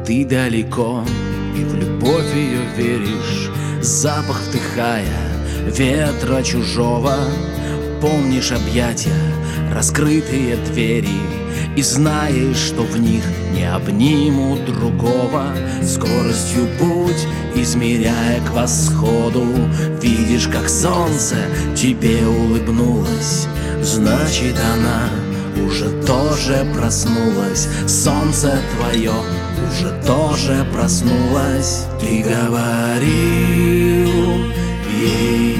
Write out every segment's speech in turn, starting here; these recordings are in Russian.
ты далеко, и в любовь ее веришь, запах вдыхая ветра чужого. Помнишь объятия, раскрытые двери, и знаешь, что в них не обнимут другого. Скоростью путь измеряя к восходу, видишь, как солнце тебе улыбнулось, значит, она уже тоже проснулась. Солнце твое уже тоже проснулось. Ты говорил ей: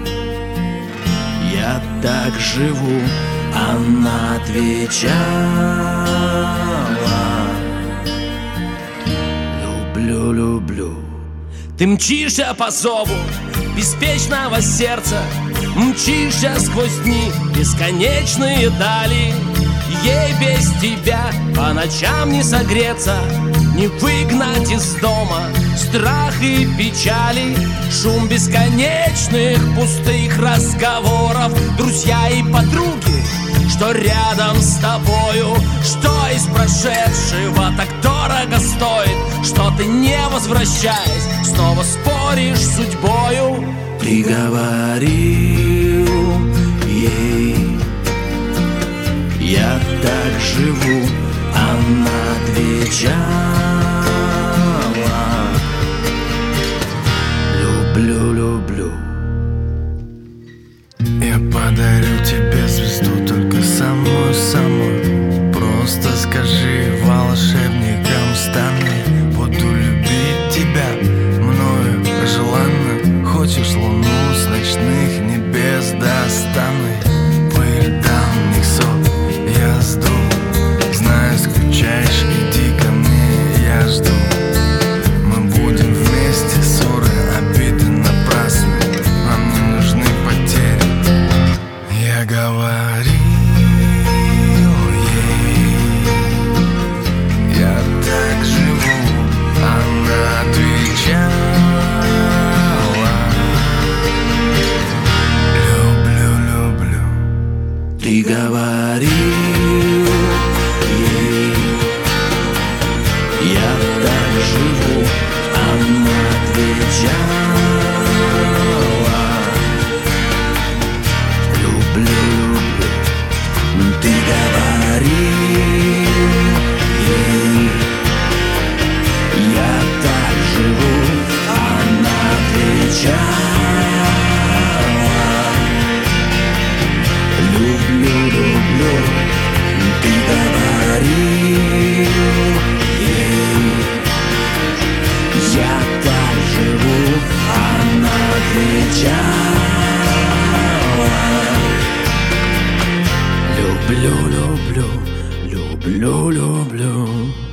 я так живу. Она отвечала: люблю, люблю. Ты мчишься по зову беспечного сердца, мчишься сквозь дни бесконечные дали. Ей без тебя по ночам не согреться, не выгнать из дома страх и печали. Шум бесконечных пустых разговоров, друзья и подруги, что рядом с тобою. Что из прошедшего так дорого стоит, что ты, не возвращаясь, снова споришь с судьбою. Ты говорил ей: я так живу. Она отвечала: люблю, люблю. Я подарю тебе звезду, только самую-самую. Просто скажи, волшебником стану. Буду любить тебя мною желанно. Хочешь луну с ночных небес достану. Пыль давних сот я сду. Знаю, скучаешь, иди ко мне, я жду. Мы будем вместе, ссоры, обиды напрасны. Нам не нужны потери. Я говорил ей: я так живу. Она отвечала: люблю, люблю. Ты говорил ей: я так живу. Она отвечала: люблю, люблю. Ты говорил ей: я так живу. Она отвечала: люблю, люблю. Ты говорил ей: я так живу. Она отвечала: люблю, люблю, люблю, люблю.